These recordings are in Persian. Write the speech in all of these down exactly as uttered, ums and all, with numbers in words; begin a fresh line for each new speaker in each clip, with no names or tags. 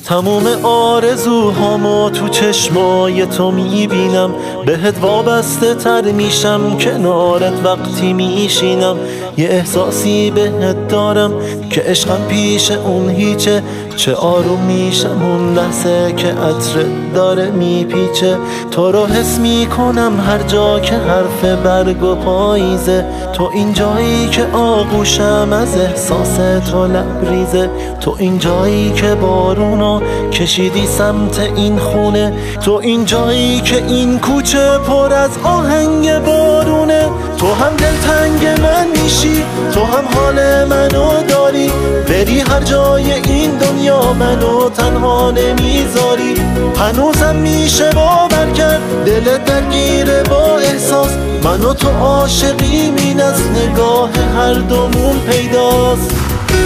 تموم آرزوهامو تو چشمای تو میبینم، بهت وابسته تر میشم کنارت وقتی میشینم. یه احساسی بهت دارم که عشقم پیش اون هیچه، چه آروم میشم اون لحظه که عطر داره میپیچه. تو رو حس میکنم هر جا که حرف برگ و پاییزه، تو این جایی که آغوشم از احساس تو لبریزه، تو این جایی که بارونو کشیدی سمت این خونه، تو این جایی که این کوچه پر از آهنگ بارونه. تو هم دلتنگ من میشی، تو هم حال منو داری، بری هر جای این دنیا منو تنها نمیذاری. هنوزم میشه باور کرد دلت درگیره با احساس، منو تو عاشقیم این از نگاه هر دومون پیداست.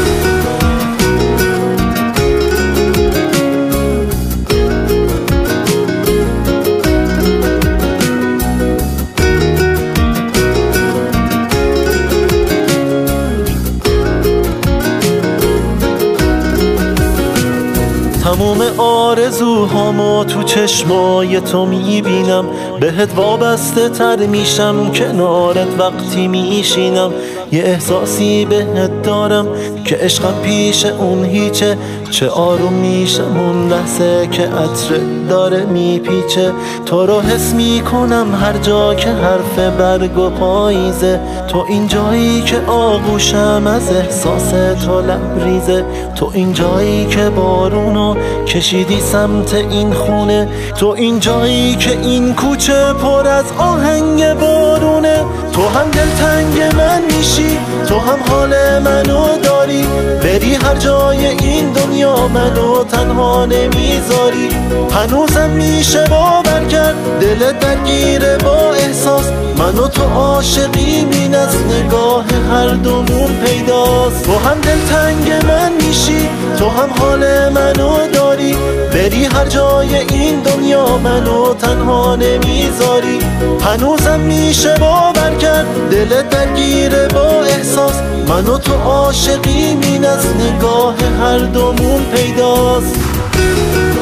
تموم آرزوهامو تو چشمای تو میبینم، بهت وابسته تر میشم کنارت وقتی میشینم. یه احساسی بهت دارم که عشقم پیش اون هیچه، چه آروم میشم اون لحظه که عطر داره میپیچه. تو رو حس میکنم هر جا که حرف برگ و پاییزه، تو این جایی که آغوشم از احساس تو لبریزه، تو این جایی که بارونو کشیدی سمت این خونه، تو این جایی که این کوچه پر از آهنگ بارونه. تو هم دلتنگ من میشی، تو هم حال منو داری، بری هر جای این دنیا منو تنها نمیذاری. هنوزم میشه باور کرد دلت درگیره با احساس، منو تو عاشقیم این از نگاه هر دومون پیداست. تو هم دلتنگ من میشی، تو هم حال منو داری، بری هر جای این دنیا منو تنها نمیذاری. هنوزم میشه باور کرد دلت درگیره با احساس، منو تو عاشقیم این از نگاه هر دومون پیداست.